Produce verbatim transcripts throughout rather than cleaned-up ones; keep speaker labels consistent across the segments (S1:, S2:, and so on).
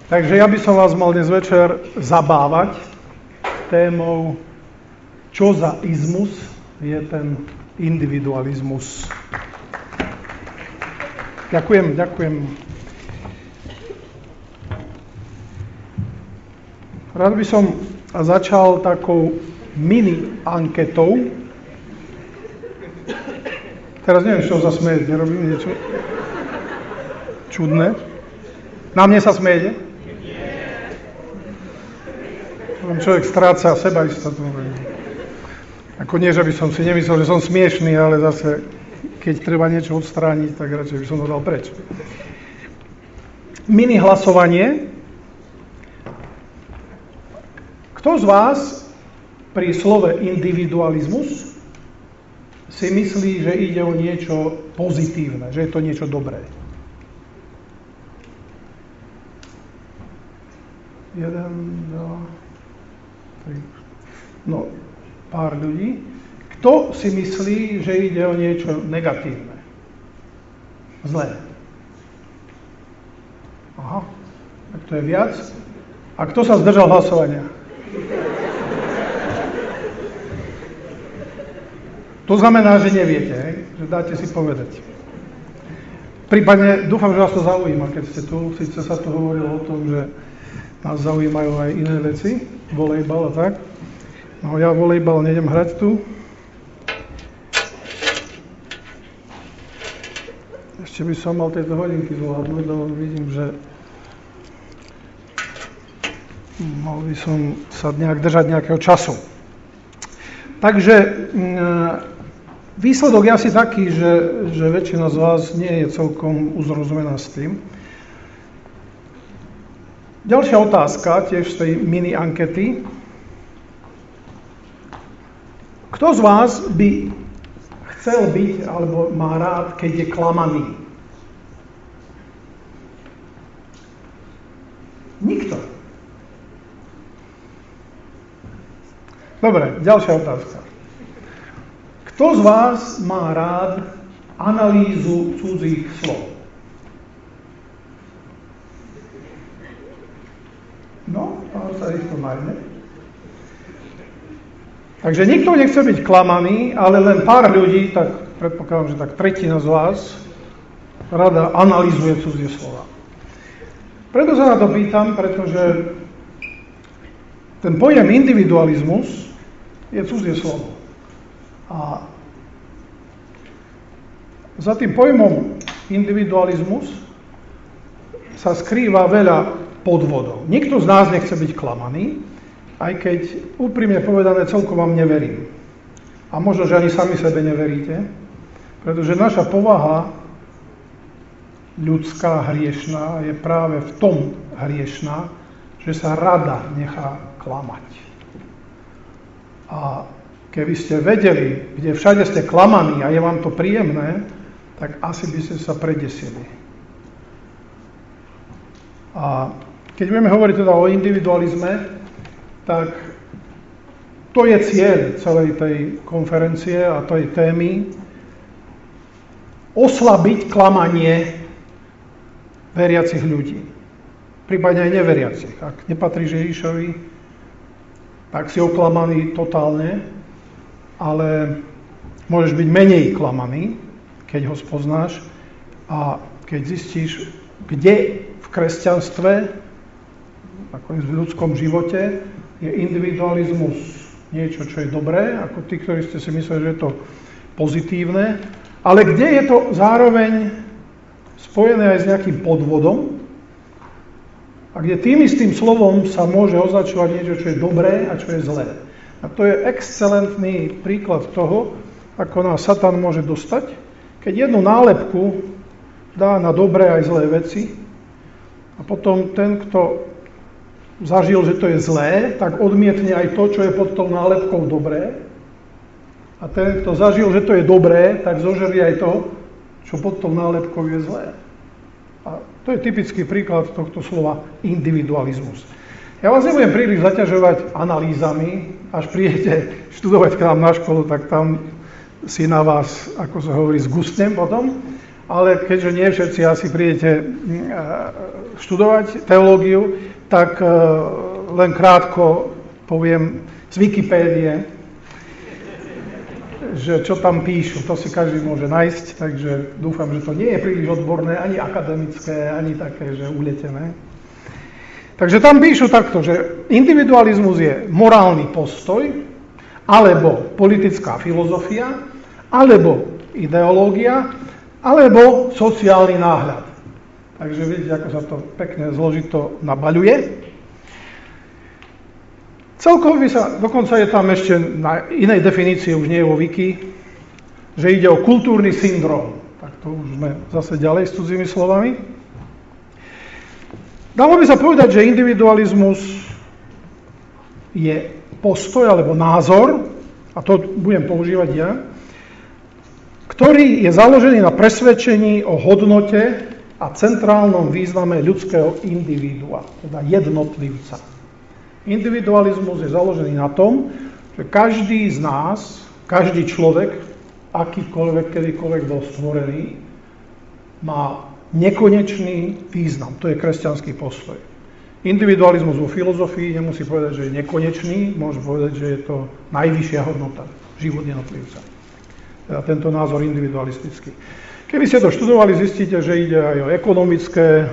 S1: Takže ja by som vás mal dnes večer zabávať témou, čo za izmus je ten individualizmus. Ďakujem, ďakujem. Rád by som začal takou mini anketou. Teraz neviem, čo sa smieť, nerobím niečo čudné. Na mne sa smieje? Človek stráca sebaistotu. Ako nie, že by som si nemyslel, že som smiešný, ale zase, keď treba niečo odstrániť, tak radšej by som to dal preč. Mini hlasovanie. Kto z vás pri slove individualizmus si myslí, že ide o niečo pozitívne, že je to niečo dobré? Jeden, dva, tri. No, pár ľudí. Kto si myslí, že ide o niečo negatívne? Zlé. Aha, tak to je viac. A kto sa zdržal hlasovania? To znamená, že neviete, hej? Že dáte si povedať. Prípadne, dúfam, že vás to zaujíma, keď ste tu, síce sa tu hovorilo o tom, že nás zaujímajú aj iné veci, volejbal a tak. No ja volejbal nejdem hrať tu. Ešte by som mal tieto hodinky zvládnuť, lebo vidím, že mal by som sa nejak držať nejakého času. Takže výsledok je asi taký, že, že väčšina z vás nie je celkom uzrozumená s tým. Ďalšia otázka, tiež z tej mini ankety. Kto z vás by chcel byť, alebo má rád, keď je klamaný? Nikto. Dobre, ďalšia otázka. Kto z vás má rád analýzu cudzích slov? No, pán sa rýchlo majme. Takže nikto nechce byť klamaný, ale len pár ľudí, tak predpokladám, že tak tretina z vás rada analýzuje cudzie slova. Preto sa na to pýtam, pretože ten pojem individualizmus je cudzie slovo. A za tým pojmom individualizmus sa skrýva veľa podvodov. Nikto z nás nechce byť klamaný, aj keď úprimne povedané celkom vám neverím. A možno, že ani sami sebe neveríte, pretože naša povaha ľudská, hriešná, je práve v tom hriešná, že sa rada nechá klamať. A keby ste vedeli, kde všade ste klamaní a je vám to príjemné, tak asi by ste sa predesili. A keď budeme hovoriť teda o individualizme, tak to je cieľ celej tej konferencie a tej témy oslabiť klamanie veriacich ľudí. Prípadne aj neveriacich. Ak nepatríš Ježišovi, tak si oklamaný totálne, ale môžeš byť menej klamaný, keď ho spoznáš a keď zistíš, kde v kresťanstve, nakoniec v ľudskom živote, je individualizmus niečo, čo je dobré, ako tí, ktorí ste si mysleli, že je to pozitívne, ale kde je to zároveň spojené aj s nejakým podvodom a kde tým istým slovom sa môže označovať niečo, čo je dobré a čo je zlé. A to je excelentný príklad toho, ako nás Satan môže dostať, keď jednu nálepku dá na dobré aj zlé veci a potom ten, kto zažil, že to je zlé, tak odmietne aj to, čo je pod tou nálepkou dobré. A ten, kto zažil, že to je dobré, tak zožerie aj to, čo pod tou nálepkou je zlé. A to je typický príklad tohto slova individualizmus. Ja vás nebudem príliš zaťažovať analýzami, až prídete študovať k nám na školu, tak tam si na vás, ako sa hovorí, zgustnem potom. ale keďže nie všetci asi prídete študovať teológiu, tak len krátko poviem z Wikipédie, že čo tam píšu, to si každý môže nájsť, takže dúfam, že to nie je príliš odborné, ani akademické, ani také, že uletené. Takže tam píšu takto, že individualizmus je morálny postoj, alebo politická filozofia, alebo ideológia, alebo sociálny náhľad. Takže vidíte, ako sa to pekne zložito nabaľuje. Celkovo by sa, dokonca je tam ešte na inej definícii, už nie je vo wiki, že ide o kultúrny syndrom. Tak to už sme zase ďalej s cudzými slovami. Dalo by sa povedať, že individualizmus je postoj alebo názor, a to budem používať ja, ktorý je založený na presvedčení o hodnote a centrálnom význame ľudského individua, teda jednotlivca. Individualizmus je založený na tom, že každý z nás, každý človek, akýkoľvek, kedykoľvek bol stvorený, má nekonečný význam. To je kresťanský postoj. Individualizmus vo filozofii nemusí povedať, že je nekonečný, môže povedať, že je to najvyššia hodnota, život jednotlivca. Teda tento názor individualistický. Keby ste to študovali, zistíte, že ide aj o ekonomické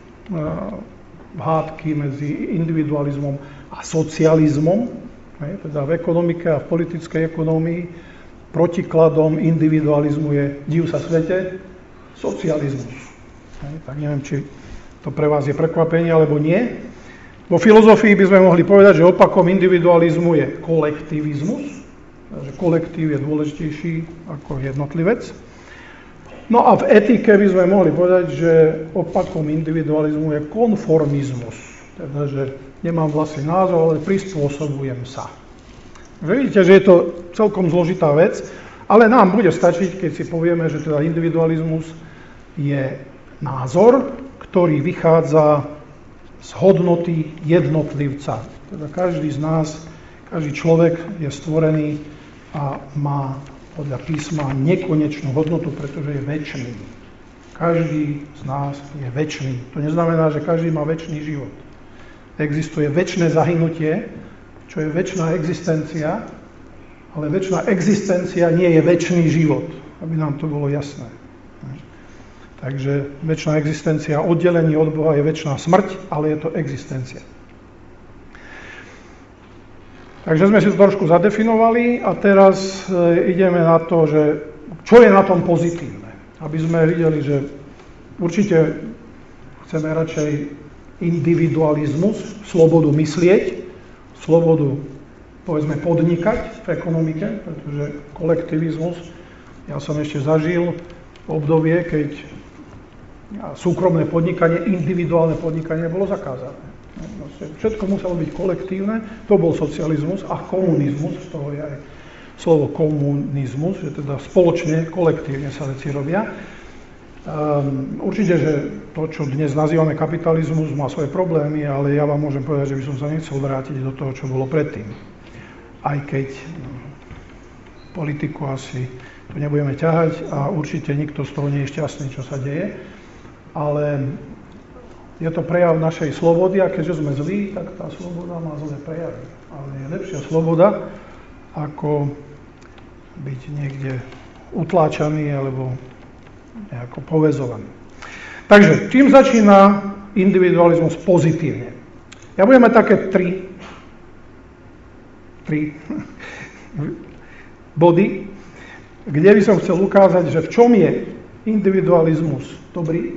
S1: hádky medzi individualizmom a socializmom, teda v ekonomike a v politickej ekonómii. Protikladom individualizmu je, div sa svete, socializmus. Tak neviem, či to pre vás je prekvapenie, alebo nie. Vo filozofii by sme mohli povedať, že opakom individualizmu je kolektivizmus, že kolektív je dôležitejší ako jednotlivec. No a v etike by sme mohli povedať, že opakom individualizmu je konformizmus. Teda, že nemám vlastný názor, ale prispôsobujem sa. Že vidíte, že je to celkom zložitá vec, ale nám bude stačiť, keď si povieme, že teda individualizmus je názor, ktorý vychádza z hodnoty jednotlivca. Teda každý z nás, každý človek je stvorený a má podľa písma nekonečnú hodnotu, pretože je večný. Každý z nás je večný. To neznamená, že každý má večný život. Existuje večné zahynutie, čo je večná existencia, ale večná existencia nie je večný život, aby nám to bolo jasné. Takže večná existencia, oddelenie od Boha je večná smrť, ale je to existencia. Takže sme si to trošku zadefinovali a teraz ideme na to, že čo je na tom pozitívne. Aby sme videli, že určite chceme radšej individualizmus, slobodu myslieť, slobodu, povedzme, podnikať v ekonomike, pretože kolektivizmus, ja som ešte zažil obdobie, keď súkromné podnikanie, individuálne podnikanie bolo zakázané. Všetko muselo byť kolektívne, to bol socializmus a komunizmus, z toho je aj slovo komunizmus, že teda spoločne, kolektívne sa veci robia. Um, určite, že to, čo dnes nazývame kapitalizmus, má svoje problémy, ale ja vám môžem povedať, že by som sa nechcel vrátiť do toho, čo bolo predtým. Aj keď no, politiku asi tu nebudeme ťahať a určite nikto z toho nie je šťastný, čo sa deje, ale je to prejav našej slobody a keďže sme zlí, tak tá sloboda má zlé prejavy. Ale je lepšia sloboda, ako byť niekde utláčaný alebo nejako poväzovaný. Takže, čím začína individualizmus pozitívne? Ja budem mať také tri, tri body, kde by som chcel ukázať, že v čom je individualizmus dobrý,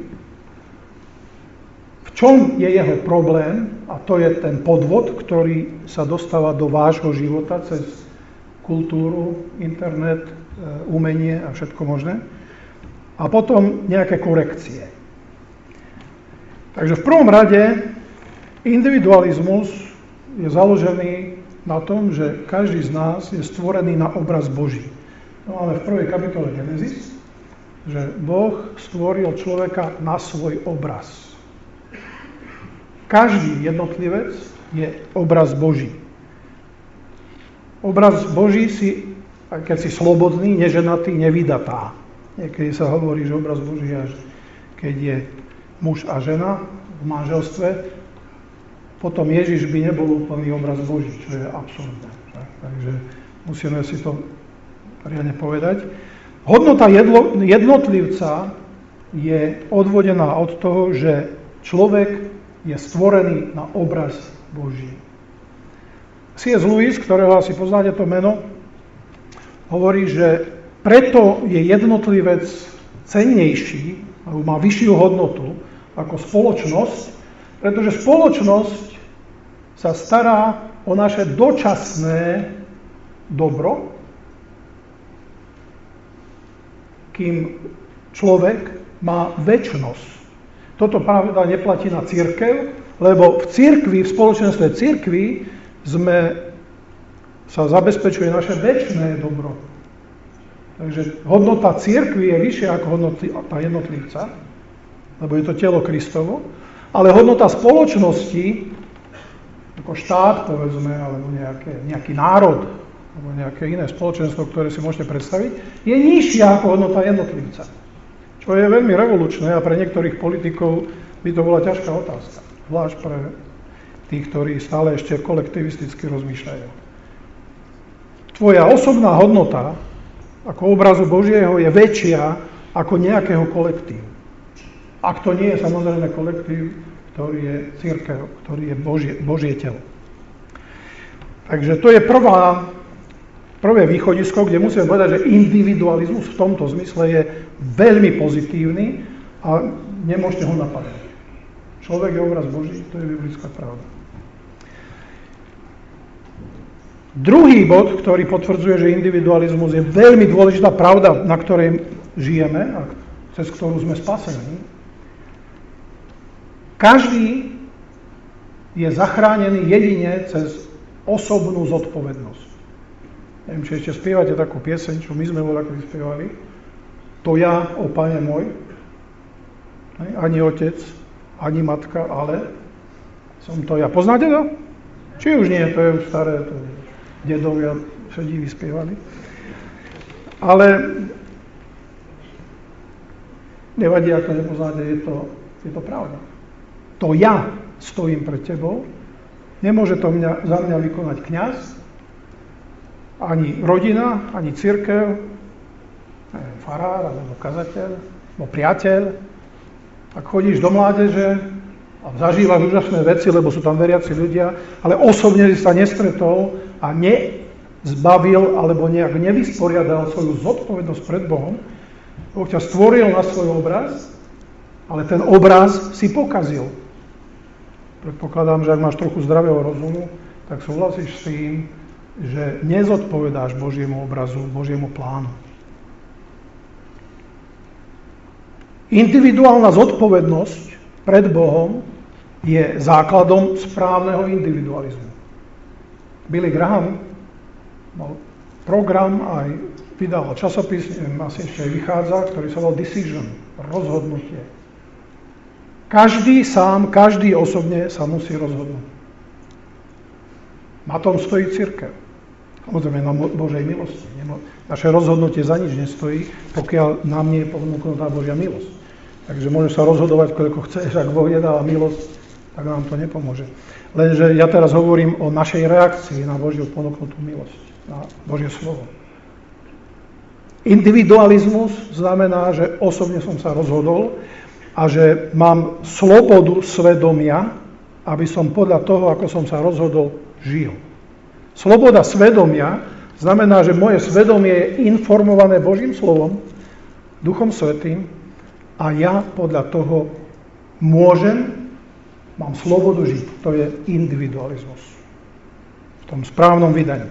S1: v čom je jeho problém, a to je ten podvod, ktorý sa dostáva do vášho života cez kultúru, internet, umenie a všetko možné. A potom nejaké korekcie. Takže v prvom rade individualizmus je založený na tom, že každý z nás je stvorený na obraz Boží. No máme v prvej kapitole Genesis, že Boh stvoril človeka na svoj obraz. Každý jednotlivec je obraz Boží. Obraz Boží si, aj keď si slobodný, neženatý, nevydatá. Niekedy sa hovorí, že obraz Boží až keď je muž a žena v manželstve, potom Ježiš by nebol úplný obraz Boží, čo je absurdné. Takže musíme si to riadne povedať. Hodnota jedlo, jednotlivca je odvodená od toho, že človek je stvorený na obraz Boží. C S. Lewis, ktorého asi poznáte to meno, hovorí, že preto je jednotlivec cennejší, alebo má vyššiu hodnotu ako spoločnosť, pretože spoločnosť sa stará o naše dočasné dobro, kým človek má večnosť. Toto pravda neplatí na cirkev, lebo v cirkvi, v spoločenstve cirkvi sme, sa zabezpečuje naše večné dobro. Takže hodnota cirkvi je vyššia ako hodnota jednotlivca, lebo je to telo Kristovo, ale hodnota spoločnosti, ako štát, povedzme, alebo nejaké, nejaký národ, alebo nejaké iné spoločenstvo, ktoré si môžete predstaviť, je nižšia ako hodnota jednotlivca. Čo je veľmi revolučné a pre niektorých politikov by to bola ťažká otázka. Zvlášť pre tých, ktorí stále ešte kolektivisticky rozmýšľajú. Tvoja osobná hodnota ako obrazu Božieho je väčšia ako nejakého kolektívu. Ak to nie je samozrejme kolektív, ktorý je cirkev, ktorý je Božie, Božie telo. Takže to je prvá, prvé východisko, kde musíme povedať, že individualizmus v tomto zmysle je veľmi pozitívny a nemôžete ho napadať. Človek je obraz Boží, to je biblická pravda. Druhý bod, ktorý potvrdzuje, že individualizmus je veľmi dôležitá pravda, na ktorej žijeme a cez ktorú sme spasení. Každý je zachránený jedine cez osobnú zodpovednosť. Neviem, či ešte spievate takú pieseň, čo my sme voľakedy spievali. To ja, o Pane môj, ani otec, ani matka, ale som to ja. Poznáte to? Či už nie, to je už staré, to dedovia všetci vyspievali. Ale nevadí, ak to nepoznáte, je to, je to pravda. To ja stojím pred tebou, nemôže to mňa, za mňa vykonať kňaz, ani rodina, ani cirkev, neviem, farár, alebo kazateľ, alebo priateľ. Ak chodíš do mládeže a zažívaš úžasné veci, lebo sú tam veriaci ľudia, ale osobne si sa nestretol a nezbavil alebo nejak nevysporiadal svoju zodpovednosť pred Bohom, Boh ťa stvoril na svoj obraz, ale ten obraz si pokazil. Predpokladám, že ak máš trochu zdravého rozumu, tak súhlasíš s tým, že nezodpovedáš Božiemu obrazu, Božiemu plánu. Individuálna zodpovednosť pred Bohom je základom správneho individualizmu. Billy Graham mal program, aj vydal časopis, neviem, asi ešte aj vychádza, ktorý sa volal Decision, rozhodnutie. Každý sám, každý osobne sa musí rozhodnúť. Na tom stojí cirkev. Samozrejme na Božej milosti. Naše rozhodnutie za nič nestojí, pokiaľ nám nie je ponúknutá Božia milosť. Takže môžeš sa rozhodovať, koľko chceš, ak Boh nedáva milosť, tak nám to nepomôže. Lenže ja teraz hovorím o našej reakcii na Božiu ponúknutú milosť, na Božie slovo. Individualizmus znamená, že osobne som sa rozhodol a že mám slobodu svedomia, aby som podľa toho, ako som sa rozhodol, žil. Sloboda svedomia znamená, že moje svedomie je informované Božím slovom, Duchom Svätým a ja podľa toho môžem, mám slobodu žiť. To je individualizmus. V tom správnom vydaní.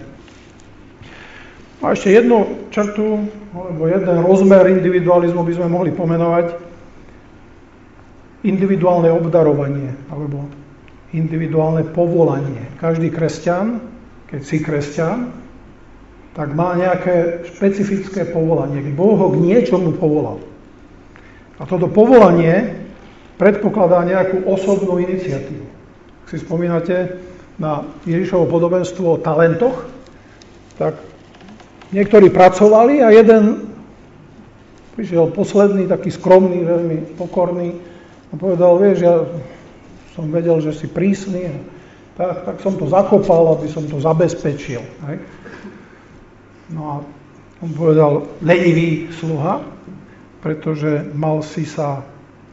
S1: A ešte jednu črtu, alebo jeden rozmer individualizmu by sme mohli pomenovať individuálne obdarovanie, alebo individuálne povolanie. Každý kresťan, keď si kresťan, tak má nejaké špecifické povolanie. Boh ho k niečomu povolal. A toto povolanie predpokladá nejakú osobnú iniciatívu. Ak si spomínate na Ježišovo podobenstvo o talentoch, tak niektorí pracovali a jeden Prišiel posledný, taký skromný, veľmi pokorný a povedal, vieš, ja som vedel, že si prísny, tak, tak som to zakopal, aby som to zabezpečil. Hej. No a on povedal, lenivý sluha, pretože mal si sa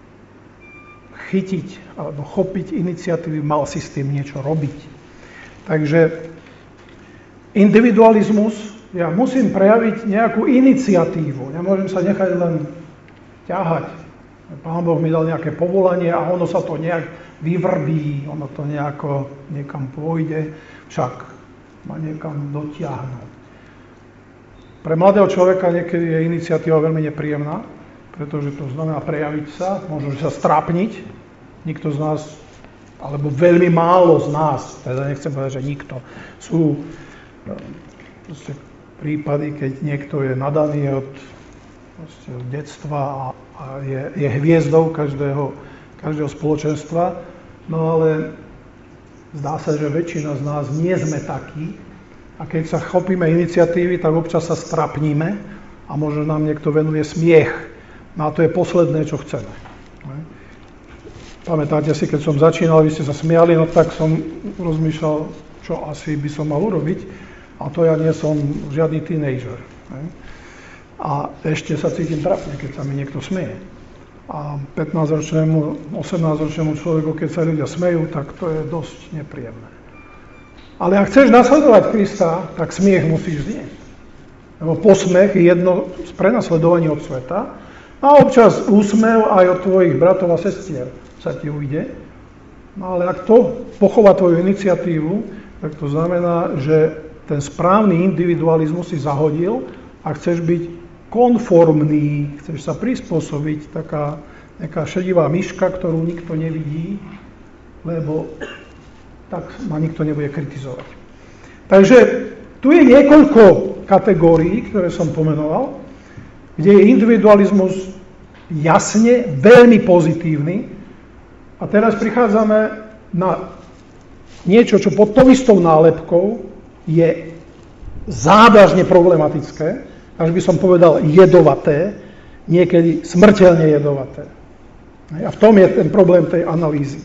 S1: chytiť alebo chopiť iniciatívy, mal si s tým niečo robiť. Takže individualizmus, ja musím prejaviť nejakú iniciatívu, nemôžem sa nechať len ťahať. Pán Boh mi dal nejaké povolanie a ono sa to nejak vyvrbí, ono to nejako niekam pôjde, však ma niekam dotiahnu. Pre mladého človeka niekedy je iniciatíva veľmi nepríjemná, pretože to znamená prejaviť sa, možno sa strápniť. Nikto z nás, alebo veľmi málo z nás, teda nechcem povedať, že nikto, sú proste prípady, keď niekto je nadaný od, od detstva a, a je, je hviezdou každého, každého spoločenstva, no ale zdá sa, že väčšina z nás nie sme takí, a keď sa chopíme iniciatívy, tak občas sa strapníme a možno nám niekto venuje smiech. No a to je posledné, čo chceme. Pamätáte si, keď som začínal, vy ste sa smiali, no tak som rozmýšľal, čo asi by som mal urobiť. A to ja nie som žiadny teenager. A ešte sa cítim trapne, keď sa mi niekto smeje. A pätnásťročnému, osemnásťročnému človeku, keď sa ľudia smejú, tak to je dosť nepríjemné. Ale ak chceš nasledovať Krista, tak smiech musíš znieť. Lebo posmech je jedno z prenasledovaní od sveta a občas úsmev aj od tvojich bratov a sestier sa ti ujde. No ale ak to pochová tvoju iniciatívu, tak to znamená, že ten správny individualizmus si zahodil a chceš byť konformný, chceš sa prispôsobiť, taká nejaká šedivá myška, ktorú nikto nevidí, lebo tak ma nikto nebude kritizovať. Takže tu je niekoľko kategórií, ktoré som pomenoval, kde je individualizmus jasne veľmi pozitívny. A teraz prichádzame na niečo, čo pod tou istou nálepkou je závažne problematické, až by som povedal jedovaté, niekedy smrteľne jedovaté. A v tom je ten problém tej analýzy.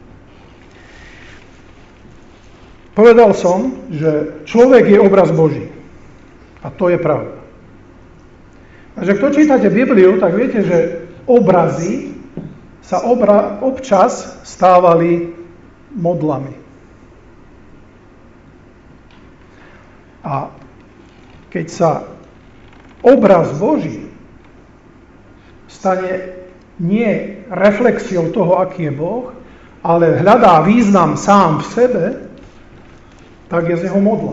S1: Povedal som, že človek je obraz Boží. A to je pravda. Takže kto čítate Bibliu, tak viete, že obrazy sa obra- občas stávali modlami. A keď sa obraz Boží stane nie reflexiou toho, aký je Boh, ale hľadá význam sám v sebe, tak je z neho modla.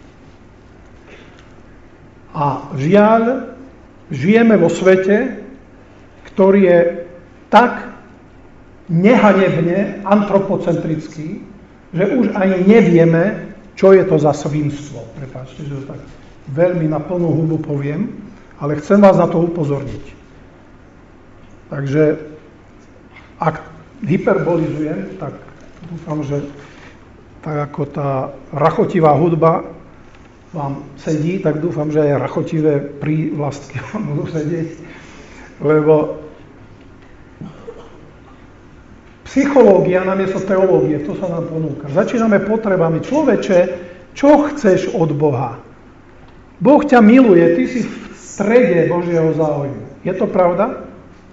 S1: A žiaľ, žijeme vo svete, ktorý je tak nehanebne antropocentrický, že už ani nevieme, čo je to za svinstvo. Prepáčte, že to tak veľmi na plnú hubu poviem, ale chcem vás na to upozorniť. Takže ak hyperbolizujem, tak dúfam, že tak ako tá rachotivá hudba vám sedí, tak dúfam, že aj rachotivé prívlastky vám budú sedieť, lebo psychológia namiesto teológie, to sa nám ponúka. Začíname potrebami. Človeče, čo chceš od Boha? Boh ťa miluje, ty si v strede Božieho záujmu. Je to pravda?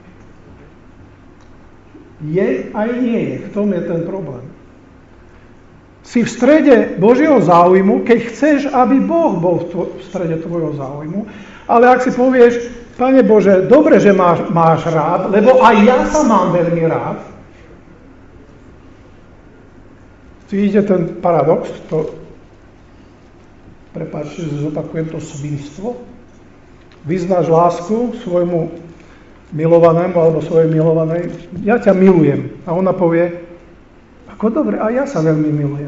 S1: Je aj nie je. V tom je ten problém. Si v strede Božieho záujmu, keď chceš, aby Boh bol v strede tvojho záujmu, ale ak si povieš, Pane Bože, dobre, že máš, máš rád, lebo aj ja sa mám veľmi rád. Vidíte ten paradox? To, prepáčte, že zopakujem to svinstvo. Vyznáš lásku svojmu milovanému alebo svojej milovanej. Ja ťa milujem. A ona povie, ako dobre, a ja sa veľmi milujem.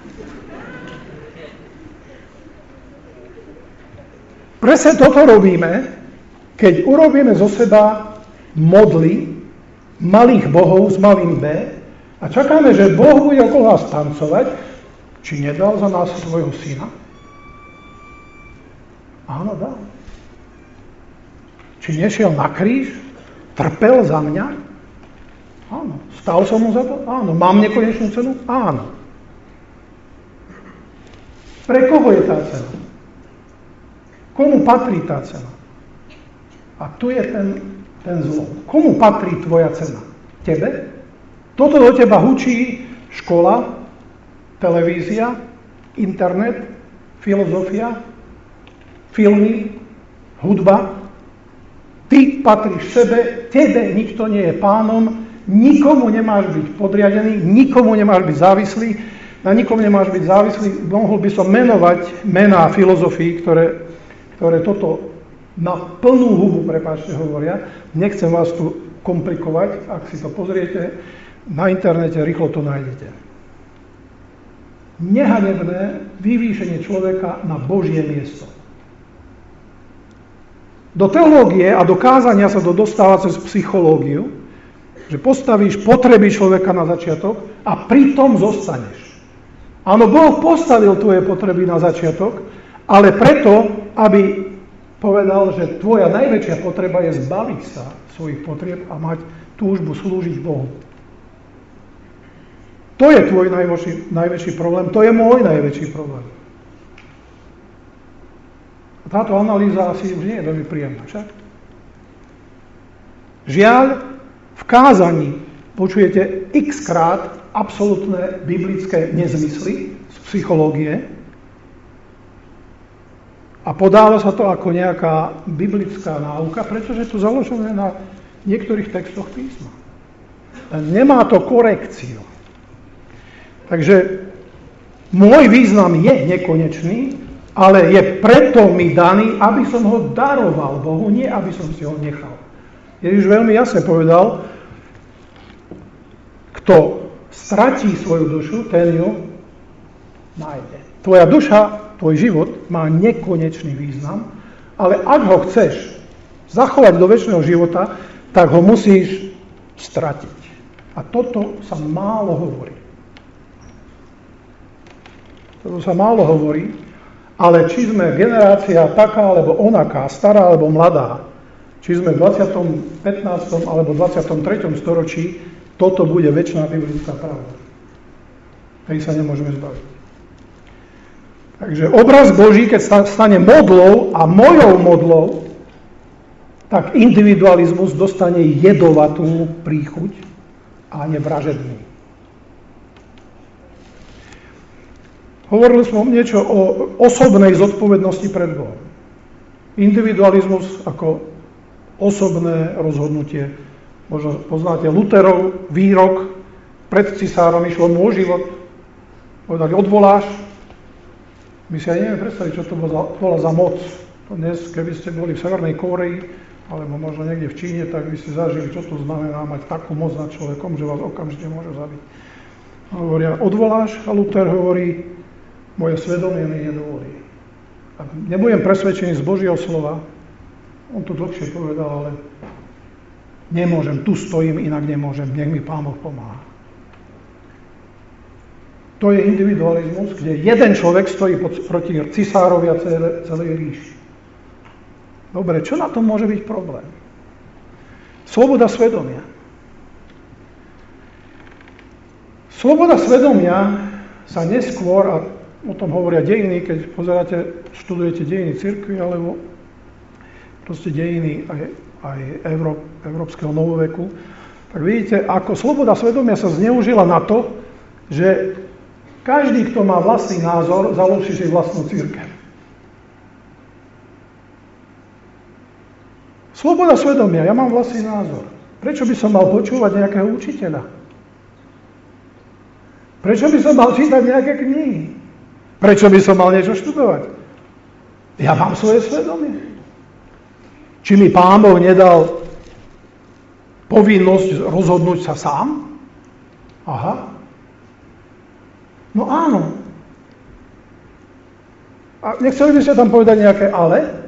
S1: Presne toto robíme, keď urobíme zo seba modly malých bohov s malým B a čakáme, že Boh bude okolo nás tancovať, či nedal za nás svojho syna? Áno, dal. Či nešiel na kríž? Trpel za mňa? Áno. Stal som mu za to? Áno. Mám nekonečnú cenu? Áno. Pre koho je tá cena? Komu patrí tá cena? A tu je ten, ten zlom. Komu patrí tvoja cena? Tebe? Toto do teba hučí škola, televízia, internet, filozofia, filmy, hudba. Ty patríš sebe, tebe nikto nie je pánom, nikomu nemáš byť podriadený, nikomu nemáš byť závislý, na nikomu nemáš byť závislý. Mohol by som menovať mená filozofií, ktoré, ktoré toto na plnú hubu, prepáčte, hovoria. Nechcem vás tu komplikovať, ak si to pozriete na internete, rýchlo to nájdete. Nehanebné vyvýšenie človeka na Božie miesto. Do teológie a do kázania sa to dostáva cez psychológiu, že postavíš potreby človeka na začiatok a pritom zostaneš. Áno, Boh postavil tvoje potreby na začiatok, ale preto, aby povedal, že tvoja najväčšia potreba je zbaviť sa svojich potrieb a mať túžbu slúžiť Bohu. To je tvoj najväčší, najväčší problém, to je môj najväčší problém. Táto analýza asi už nie je veľmi príjemná, však? Žiaľ, v kázaní počujete x krát absolútne biblické nezmysly z psychológie a podáva sa to ako nejaká biblická náuka, pretože je to založené na niektorých textoch písma. Nemá to korekciu. Takže môj význam je nekonečný, ale je preto mi daný, aby som ho daroval Bohu, nie aby som si ho nechal. Ježiš veľmi jasne povedal, kto stratí svoju dušu, ten ju nájde. Tvoja duša, tvoj život má nekonečný význam, ale ak ho chceš zachovať do večného života, tak ho musíš stratiť. A toto sa málo hovorí. Toto sa málo hovorí, ale či sme generácia taká, alebo onaká, stará, alebo mladá, či sme v dvadsiatom pätnástom alebo dvadsiatom treťom storočí, toto bude večná biblická pravda. Tej sa nemôžeme zbaviť. Takže obraz Boží, keď stane modlou a mojou modlou, tak individualizmus dostane jedovatú príchuť a nevražedný. Hovorili sme niečo o osobnej zodpovednosti pred Bohom. Individualizmus ako osobné rozhodnutie. Možno poznáte Lutherov výrok, pred cisárom išlo môj život. Povedali, odvoláš. My si aj neviem predstaviť, čo to bola za moc. Dnes, keby ste boli v Severnej Kóreji, alebo možno niekde v Číne, tak by ste zažili, čo to znamená mať takú moc nad človekom, že vás okamžite môže zabiť. Hovoria, odvoláš, a Luther hovorí, moje svedomie mi nedovolí. A nebudem presvedčený z Božieho slova, on to dlhšie povedal, ale nemôžem, tu stojím, inak nemôžem, nech mi Pán Boh pomáha. To je individualizmus, kde jeden človek stojí proti cisárovi a celej, celej ríši. Dobre, čo na tom môže byť problém? Sloboda svedomia. Sloboda svedomia sa neskôr, a o tom hovoria dejiny, keď pozeráte, študujete dejiny cirkvi, alebo proste dejiny aj, aj Euró, európskeho novoveku, tak vidíte, ako sloboda svedomia sa zneužila na to, že každý, kto má vlastný názor, založí si vlastnú cirkev. Sloboda svedomia, ja mám vlastný názor. Prečo by som mal počúvať nejakého učiteľa? Prečo by som mal čítať nejaké knihy? Prečo by som mal niečo študovať? Ja mám svoje svedomie. Či mi Pán Boh nedal povinnosť rozhodnúť sa sám? Aha. No áno. A nechceli by ste tam povedať nejaké ale?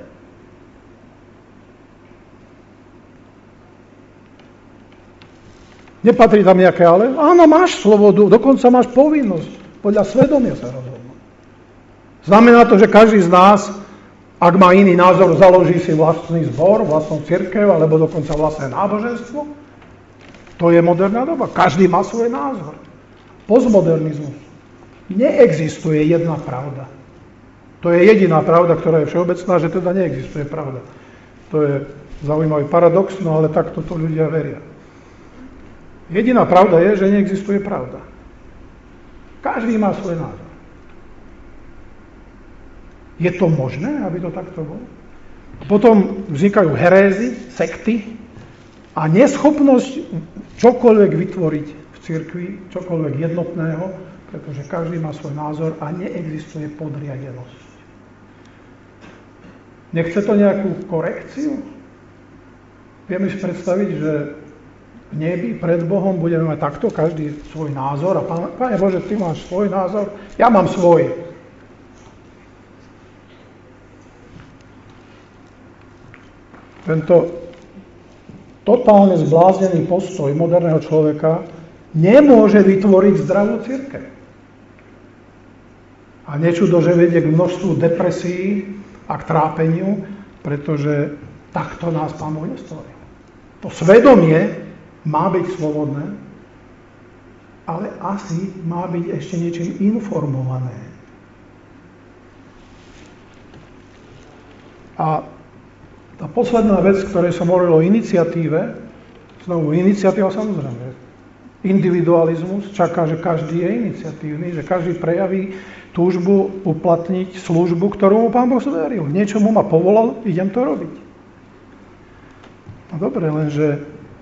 S1: Nepatrí tam nejaké ale? Áno, máš slobodu, dokonca máš povinnosť. Podľa svedomia sa rozhodnúť. Znamená to, že každý z nás Ak má iný názor, založí si vlastný zbor, vlastnú cirkev, alebo dokonca vlastné náboženstvo. To je moderná doba. Každý má svoj názor. Postmodernizmus. Neexistuje jedna pravda. To je jediná pravda, ktorá je všeobecná, že teda neexistuje pravda. To je zaujímavý paradox, no ale takto to ľudia veria. Jediná pravda je, že neexistuje pravda. Každý má svoj názor. Je to možné, aby to takto bolo? Potom vznikajú herézy, sekty a neschopnosť čokoľvek vytvoriť v cirkvi, čokoľvek jednotného, pretože každý má svoj názor a neexistuje podriadenosť. Nechce to nejakú korekciu? Vieme si predstaviť, že v nebi pred Bohom budeme mať takto každý svoj názor a Pane, Pane Bože, ty máš svoj názor, ja mám svoj. Tento totálne zbláznený postoj moderného človeka nemôže vytvoriť zdravú cirkev. A nečudo, že vedie k množstvu depresií a k trápeniu, pretože takto nás Pán Boh nestvoril. To svedomie má byť slobodné, ale asi má byť ešte niečím informované. A tá posledná vec, ktorej som hovoril o iniciatíve, znovu iniciatíva samozrejme, individualizmus čaká, že každý je iniciatívny, že každý prejaví túžbu uplatniť službu, ktorú mu Pán Boh zveril. Niečomu ma povolal, idem to robiť. No dobre, lenže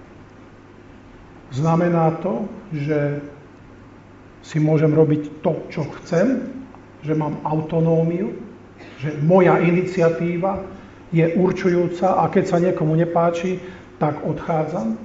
S1: znamená to, že si môžem robiť to, čo chcem, že mám autonómiu, že moja iniciatíva je určujúca a keď sa niekomu nepáči, tak odchádzam.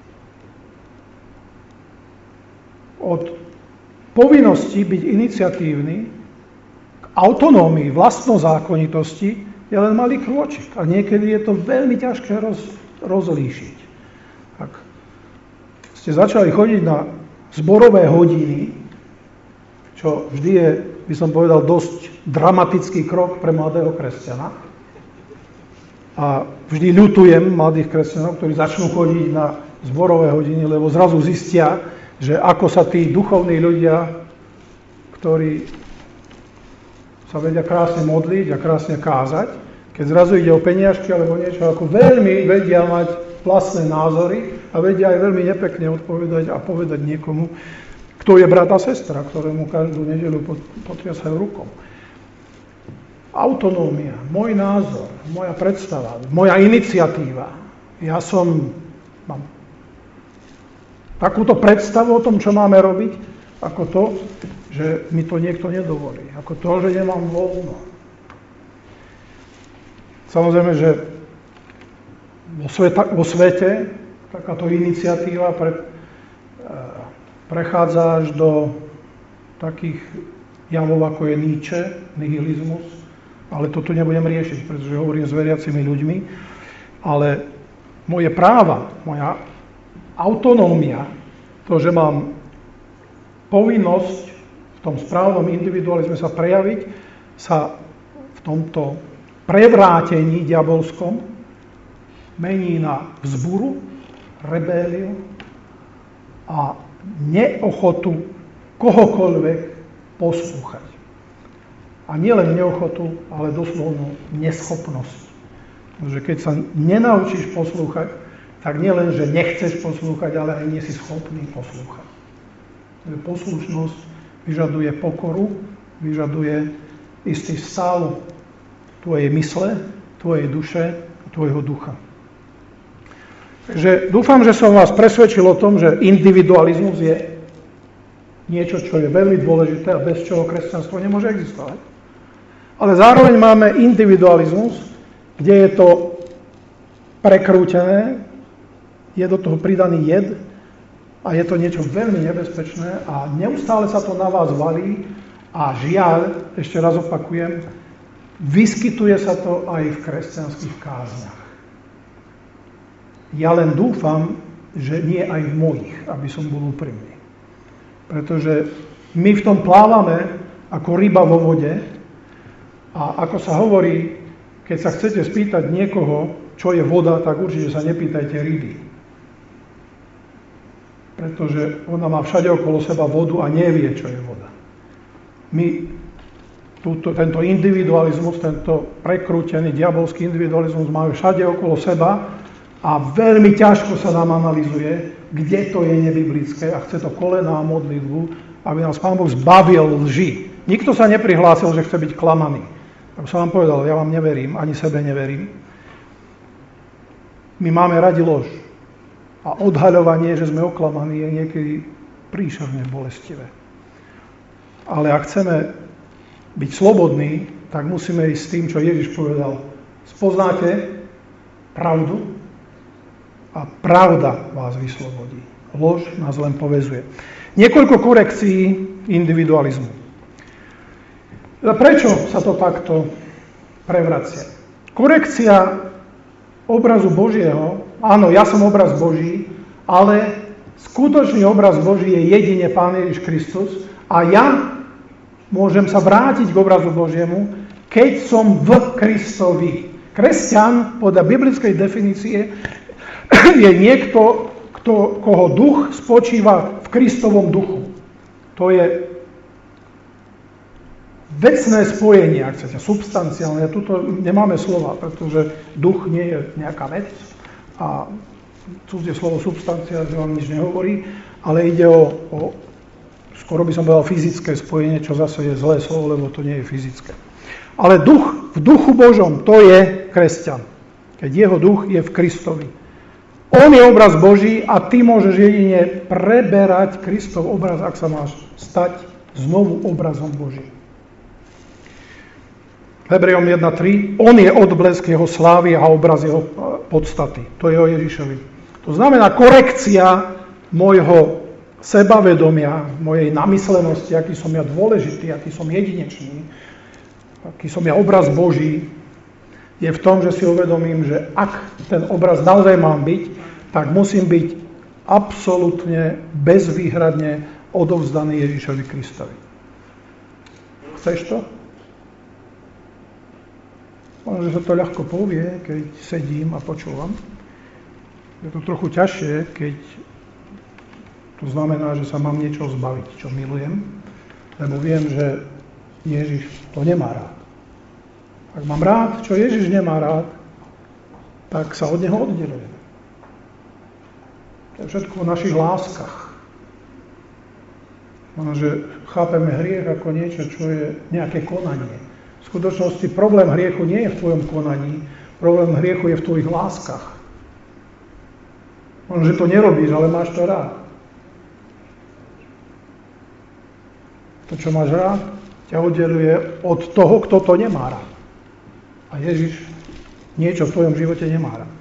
S1: Od povinnosti byť iniciatívny k autonómii, vlastnozákonitosti je len malý krôčik. A niekedy je to veľmi ťažké roz, rozlíšiť. Ak ste začali chodiť na zborové hodiny, čo vždy je, by som povedal, dosť dramatický krok pre mladého kresťana, a vždy ľutujem mladých kresťanov, ktorí začnú chodiť na zborové hodiny, lebo zrazu zistia, že ako sa tí duchovní ľudia, ktorí sa vedia krásne modliť a krásne kázať, keď zrazu ide o peniažky alebo niečo, ako veľmi vedia mať vlastné názory a vedia aj veľmi nepekne odpovedať a povedať niekomu, kto je brat a sestra, ktorému každú nedeľu potriasajú rukou. Autonómia, môj názor, moja predstava, moja iniciatíva. Ja som, mám takúto predstavu o tom, čo máme robiť, ako to, že mi to niekto nedovolí. Ako to, že nemám voľno. Samozrejme, že vo, sveta, vo svete takáto iniciatíva pre, prechádza až do takých javov, ako je Nietzsche, nihilizmus. Ale to tu nebudem riešiť, pretože hovorím s veriacimi ľuďmi. Ale moje práva, moja autonómia, to, že mám povinnosť v tom správnom individualizme sa prejaviť, sa v tomto prevrátení diabolskom mení na vzburu, rebéliu a neochotu kohokoľvek poslúchať. A nielen neochotu, ale doslovnú neschopnosť. Že keď sa nenaučíš poslúchať, tak nielen, že nechceš poslúchať, ale aj nie si schopný poslúchať. Poslušnosť vyžaduje pokoru, vyžaduje istý stav tvojej mysle, tvojej duše, tvojho ducha. Takže dúfam, že som vás presvedčil o tom, že individualizmus je niečo, čo je veľmi dôležité a bez čoho kresťanstvo nemôže existovať. Ale zároveň máme individualizmus, kde je to prekrútené, je do toho pridaný jed a je to niečo veľmi nebezpečné a neustále sa to na vás valí a žiaľ, ešte raz opakujem, vyskytuje sa to aj v kresťanských kázniach. Ja len dúfam, že nie aj v mojich, aby som bol úprimný. Pretože my v tom plávame ako ryba vo vode a ako sa hovorí, keď sa chcete spýtať niekoho, čo je voda, tak určite sa nepýtajte ryby. Pretože ona má všade okolo seba vodu a nevie, čo je voda. My túto, tento individualizmus, tento prekrútený diabolský individualizmus máme všade okolo seba a veľmi ťažko sa nám analyzuje, kde to je nebiblické a chce to kolená modlitbu, aby nás Pán Boh zbavil lži. Nikto sa neprihlásil, že chce byť klamaný. Ako som vám povedal, ja vám neverím, ani sebe neverím. My máme radi lož. A odhaľovanie, že sme oklamaní, je niekedy príšerne bolestivé. Ale ak chceme byť slobodní, tak musíme ísť s tým, čo Ježiš povedal. Spoznáte pravdu a pravda vás vyslobodí. Lož nás len poväzuje. Niekoľko korekcií individualizmu. Prečo sa to takto prevracia? Korekcia obrazu Božieho, áno, ja som obraz Boží, ale skutočný obraz Boží je jedine Pán Ježiš Kristus a ja môžem sa vrátiť k obrazu Božiemu, keď som v Kristovi. Kresťan, podľa biblickej definície, je niekto, kto, koho duch spočíva v Kristovom duchu. To je vecné spojenie, ak chcete, substanciálne. Tuto nemáme slova, pretože duch nie je nejaká vec a cudzie slovo substancia vám nič nehovorí, ale ide o, o skoro by som povedal fyzické spojenie, čo zase je zlé slovo, lebo to nie je fyzické. Ale duch, v duchu Božom, to je kresťan. Keď jeho duch je v Kristovi. On je obraz Boží a ty môžeš jedine preberať Kristov obraz, ak sa máš stať znovu obrazom Božím. Hebrejom jeden tri. On je odblesk jeho slávy a obraz jeho podstaty. To je o Ježišovi. To znamená korekcia môjho sebavedomia, mojej namyslenosti, aký som ja dôležitý, aký som jedinečný, aký som ja obraz Boží, je v tom, že si uvedomím, že ak ten obraz naozaj mám byť, tak musím byť absolútne bezvýhradne odovzdaný Ježišovi Kristovi. Chceš to? Možno, že sa to ľahko povie, keď sedím a počúvam. Je to trochu ťažšie, keď to znamená, že sa mám niečo zbaviť, čo milujem, lebo viem, že Ježiš to nemá rád. Ak mám rád, čo Ježiš nemá rád, tak sa od neho oddelujem. To je všetko o našich láskach. Možno, že chápeme hriech ako niečo, čo je nejaké konanie. V skutočnosti problém hriechu nie je v tvojom konaní, problém hriechu je v tvojich láskach. Možno, že to nerobíš, ale máš to rád. To, čo máš rád, ťa oddeluje od toho, kto to nemá rád. A Ježiš niečo v tvojom živote nemá rád.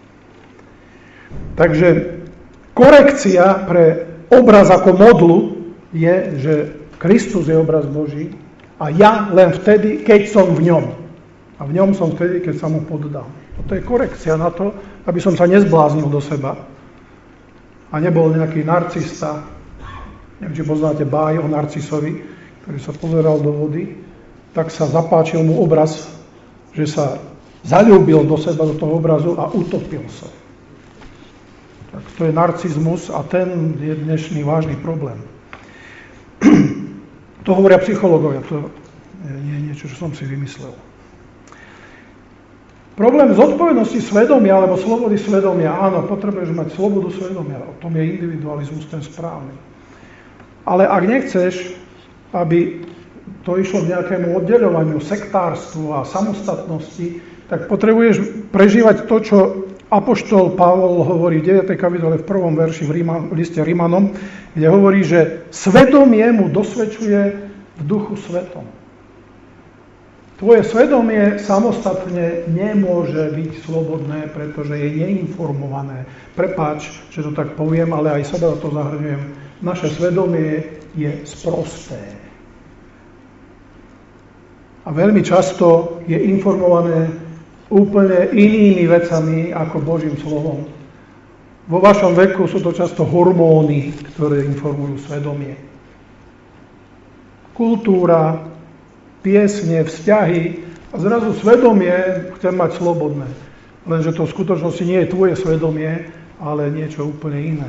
S1: Takže korekcia pre obraz ako modlu je, že Kristus je obraz Boží a ja len vtedy, keď som v ňom. A v ňom som vtedy, keď sa mu poddám. To je korekcia na to, aby som sa nezbláznil do seba a nebol nejaký narcista. Neviem, či poznáte báj o Narcisovi, ktorý sa pozeral do vody, tak sa zapáčil mu obraz, že sa zaľúbil do seba, do toho obrazu a utopil sa. Tak to je narcizmus a ten je dnešný vážny problém. To hovoria psychológovia, to nie je niečo, čo som si vymyslel. Problém zodpovednosti svedomia alebo slobody svedomia. Áno, potrebuješ mať slobodu svedomia. O tom je individualizmus ten správny. Ale ak nechceš, aby to išlo k nejakému oddeľovaniu, sektárstvu a samostatnosti, tak potrebuješ prežívať to, čo apoštol Pavol hovorí v deviatej kapitole v prvom verši v, Ríman, v liste Rímanom, kde hovorí, že svedomie mu dosvedčuje v duchu svetom. Tvoje svedomie samostatne nemôže byť slobodné, pretože je neinformované. Prepáč, že to tak poviem, ale aj seba to zahrňujem. Naše svedomie je sprosté. A veľmi často je informované úplne inými vecami ako Božím slovom. Vo vašom veku sú to často hormóny, ktoré informujú svedomie. Kultúra, piesne, vzťahy, A zrazu svedomie chcem mať slobodné. Lenže to v skutočnosti nie je tvoje svedomie, ale niečo úplne iné.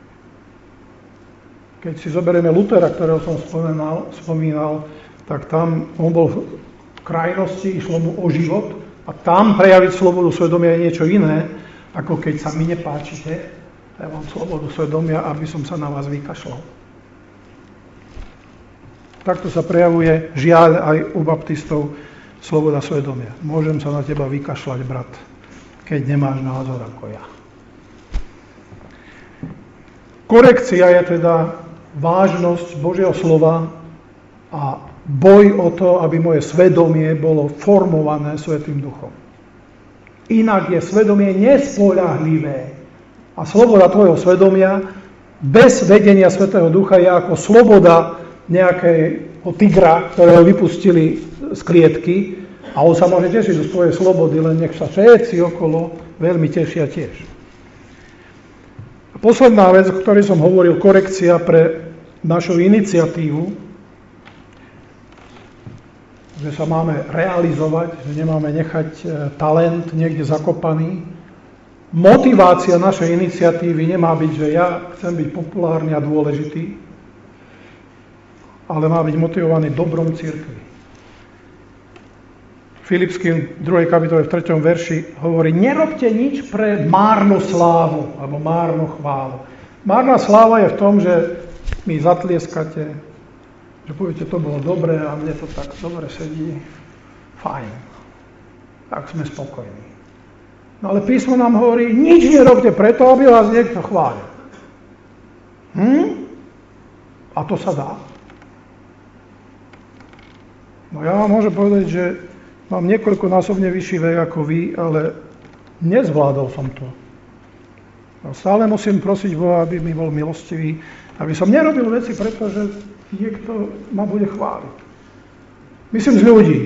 S1: Keď si zoberieme Lutera, ktorého som spomínal, spomínal, tak tam on bol v krajnosti, išlo mu o život a tam prejaviť slobodu svedomia je niečo iné, ako keď sa mi nepáčite, ja mám slobodu svedomia, aby som sa na vás vykašľal. Takto sa prejavuje žiaľ aj u baptistov sloboda svedomia. Môžem sa na teba vykašľať, brat, keď nemáš názor ako ja. Korekcia je teda vážnosť Božieho slova a boj o to, aby moje svedomie bolo formované Svätým Duchom. Inak je svedomie nespoľahlivé a sloboda tvojho svedomia bez vedenia Svätého Ducha je ako sloboda nejakého tigra, ktorého vypustili z klietky a on sa môže tešiť zo svojej slobody, len nech sa všetci okolo veľmi tešia tiež. Posledná vec, o ktorej som hovoril, korekcia pre našu iniciatívu, že sa máme realizovať, že nemáme nechať talent niekde zakopaný. Motivácia našej iniciatívy nemá byť, že ja chcem byť populárny a dôležitý, ale má byť motivovaný dobrom cirkvi. Filipským druhej kapitole v treťom verši hovorí, nerobte nič pre márnu slávu, alebo márnu chválu. Márna sláva je v tom, že mi zatlieskate, že poviete, to bolo dobré a mne to tak dobre sedí. Fajn. Tak sme spokojní. No ale písmo nám hovorí, nič nerobte preto, aby vás niekto chválil. Hm? A to sa dá. No ja vám môžem povedať, že mám niekoľkonásobne vyšší vek ako vy, ale nezvládol som to. A stále musím prosiť Boha, aby mi bol milostivý, aby som nerobil veci, pretože niekto ma bude chváliť. Myslím z ľudí.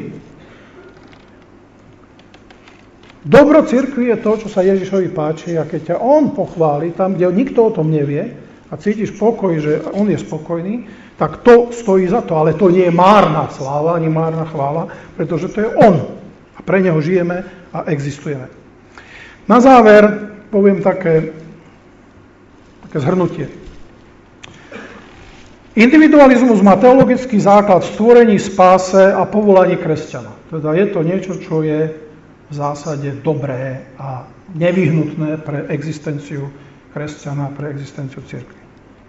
S1: Dobro cirkvi je to, čo sa Ježišovi páči a keď ťa on pochváli, tam, kde nikto o tom nevie a cítiš pokoj, že on je spokojný, tak to stojí za to. Ale to nie je márna sláva, ani márna chvála, pretože to je on. A pre neho žijeme a existujeme. Na záver poviem také, také zhrnutie. Individualizmus má teologický základ v stvorení, spáse a povolaní kresťana. Teda je to niečo, čo je v zásade dobré a nevyhnutné pre existenciu kresťana, pre existenciu cirkvi.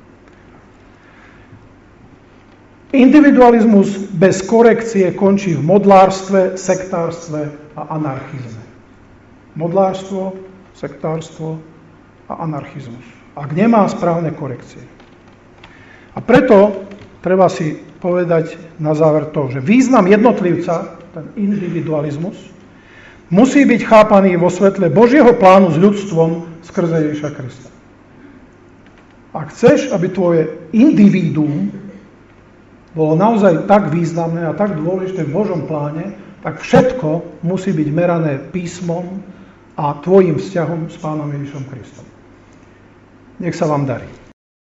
S1: Individualizmus bez korekcie končí v modlárstve, sektárstve a anarchizme. Modlárstvo, sektárstvo a anarchizmus. Ak nemá správne korekcie. A preto treba si povedať na záver to, že význam jednotlivca, ten individualizmus, musí byť chápaný vo svetle Božieho plánu s ľudstvom skrze Ježiša Krista. Ak chceš, aby tvoje individuum bolo naozaj tak významné a tak dôležité v Božom pláne, tak všetko musí byť merané písmom a tvojim vzťahom s Pánom Ježišom Kristom. Nech sa vám darí.